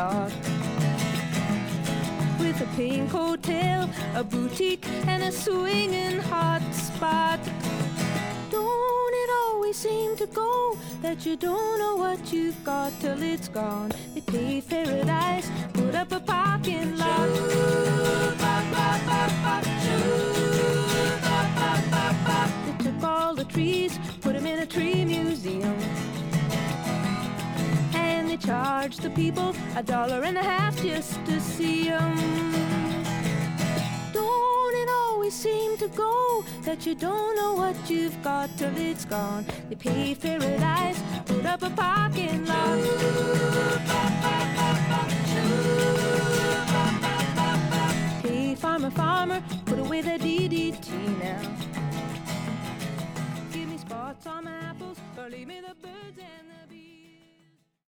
lot. With a pink hotel, a boutique, and a swinging hot spot. Don't it always seem to go that you don't know what you've got till it's gone? They paved paradise, put up a parking lot. They took all the trees, put them in a tree museum, and they charged the people $1.50 just to see them. Don't it always seem to go that you don't know what you've got till it's gone? They paved paradise, put up a parking lot. Hey, farmer, farmer, put away the DDT now. Give me spots on my apples, or leave me the birds and the